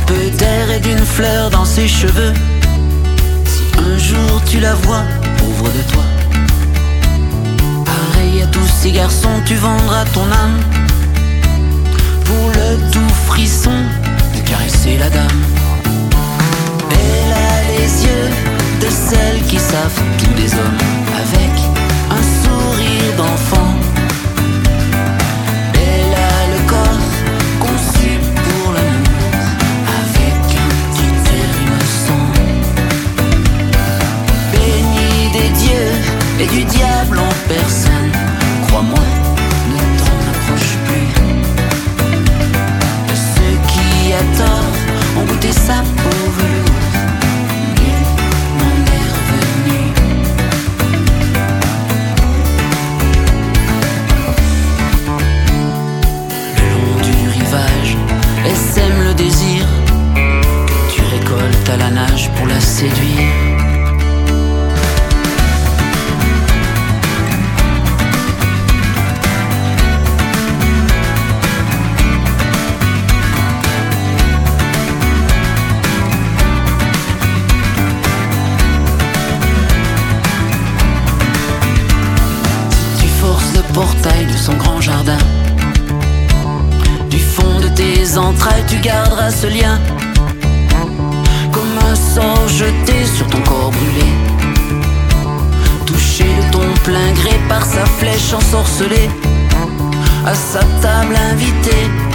peu d'air et d'une fleur dans ses cheveux. Si un jour tu la vois, pauvre de toi, pareil à tous ces garçons, tu vendras ton âme pour le doux frisson de caresser la dame. Elle a les yeux de celles qui savent tout des hommes, avec un sourire d'enfant. Elle a le corps conçu pour l'amour, avec un petit air innocent. Béni des dieux et du diable en personne, crois-moi, ne t'en approche plus. De ceux qui à tort ont goûté sa peau velours, nul n'en est revenu. Le long du rivage, elle sème le désir que tu récoltes à la nage pour la séduire. Portail de son grand jardin, du fond de tes entrailles tu garderas ce lien, comme un sort jeté sur ton corps brûlé, touché de ton plein gré par sa flèche ensorcelée, à sa table invitée